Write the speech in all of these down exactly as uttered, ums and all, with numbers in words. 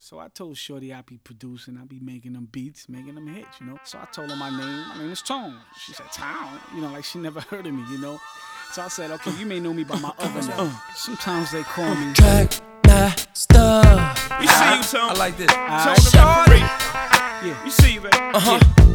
So I told Shorty I'd be producing, I'd be making them beats, making them hits, you know. So I told her my name, my name is Tone. She said, Tone? You know, like she never heard of me, you know. So I said, okay, you may know me by my other name. Uh, Sometimes they call me Track Master. You see you, Tone. I like this. Tone the referee. Yeah. You see you, baby. Uh-huh.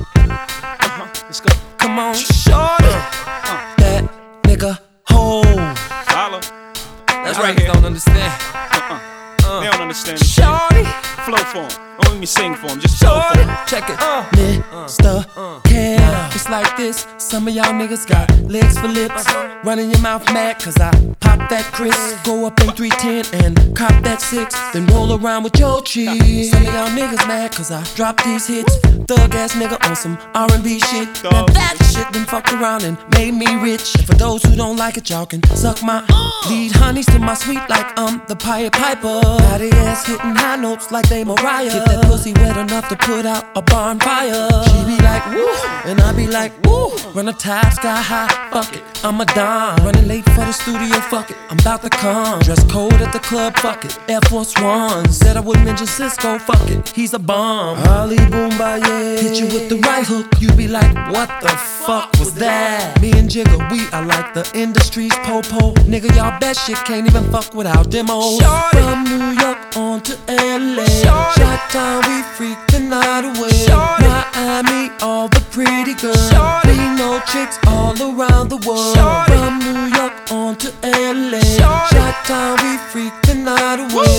Yeah. Uh-huh. Let's go. Come on, shorty. Uh, that nigga home. Holla. That's All right. right here. Don't understand. Uh-uh. Uh. They don't understand this Shorty. shit. Flow for 'em. Don't even sing for 'em. Just flow for 'em. Check it. Uh. Mister Uh. Cam. It's like this. Some of y'all niggas got legs for lips. Uh-huh. Running your mouth mad cause I pop that Chris. Go up in three ten and cop that six. Then roll around with your cheese. Some of y'all niggas mad cause I drop these hits. Thug ass nigga on some R and B shit. Now that shit done fucked around and made me rich. And for those who don't like it, y'all can suck my lead honeys to my sweet like I'm the Pied Piper. Body ass hitting high notes like they Mariah. Get that pussy wet enough to put out a bonfire. She be like woo, and I be like woo. Run a tide sky high, fuck it, I'm a dime. Running late for the studio, fuck it, I'm about to come. Dress code at the club, fuck it, Air Force Ones. Said I wouldn't mention Cisco, fuck it, he's a bomb. Holly Boombaye, hit you with the right hook, you be like, what the fuck was that? Me and Jigga, we are like the industry's po-po. Nigga, y'all bet shit can't even fuck without demos. From New York on to L A, Chi-Town, we freak the night away. Miami, all the pretty girls. We know chicks all around the world. From New York on to L A, Chi-Town, we freak the night away.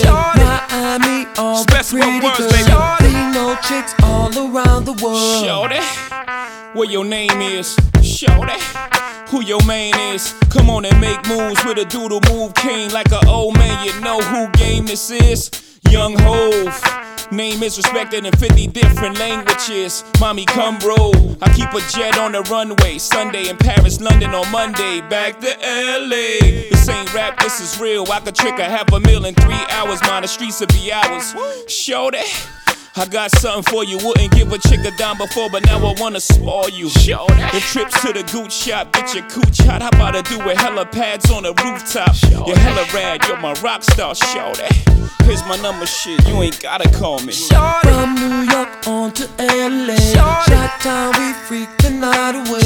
Miami, all the pretty girls. We know chicks all around the world. Shorty, what your name is? Shorty, who your main is? Come on and make moves with a doodle move king. Like an old man, you know who game this is. Young Hove. Name is respected in fifty different languages. Mommy, come roll. I keep a jet on the runway. Sunday in Paris, London on Monday. Back to L A. This ain't rap, this is real. I could trick a half a meal in three hours. Man, the streets will be ours. Shorty, I got something for you. Wouldn't give a chick a dime before, but now I wanna spoil you. The trips to the Gooch shop, get your cooch hot. How about I do with hella pads on the rooftop? You're hella rad, you're my rock star, shorty. Here's my number, shit, you ain't gotta call me. From New York on to L A, Chi-Town, we freak the night away.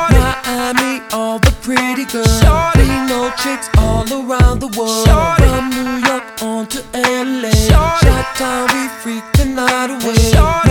Miami, all the pretty girls. We know chicks all around the world. From New York on to L A, Chi-Town, we freak the night away.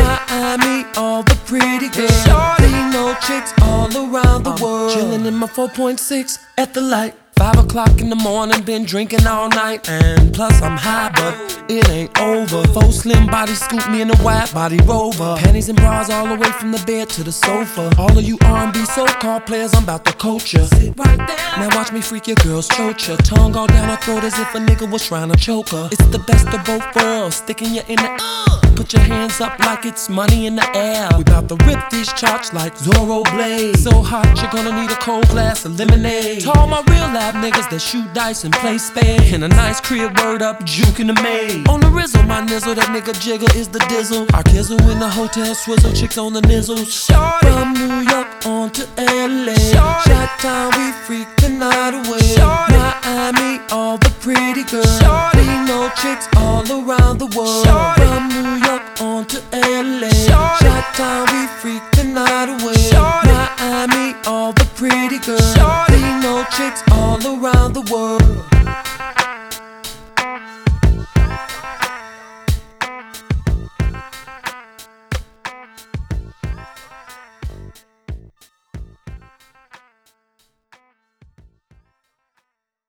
Miami, all the pretty girls. We know chicks all around the world. Chillin' in my four point six at the light. Five o'clock in the morning, been drinking all night. And plus I'm high, but it ain't over. Four slim bodies scoop me in a wide body rover. Panties and bras all the way from the bed to the sofa. All of you R and B so-called players, I'm about to coach ya. Sit right there. Now watch me freak your girl's choke ya. Tongue all down her throat as if a nigga was trying to choke her. It's the best of both worlds, sticking you in the uh. Put your hands up like it's money in the air. We bout to rip these charts like Zorro Blade. So hot, you're gonna need a cold glass of lemonade. To all my real life niggas that shoot dice and play spade. In a nice crib, word up, juking the maid. On the rizzle, my nizzle, that nigga Jigga is the dizzle. Our kizzle in the hotel, swizzle, chicks on the nizzles. From New York on to L A, Chi-Town, we freak the night away. Miami, all the pretty girls. We know chicks all around the world. From New York on to L A, Chi-Town, we freak the night away. Miami, all the pretty girls. We know chicks all around the world.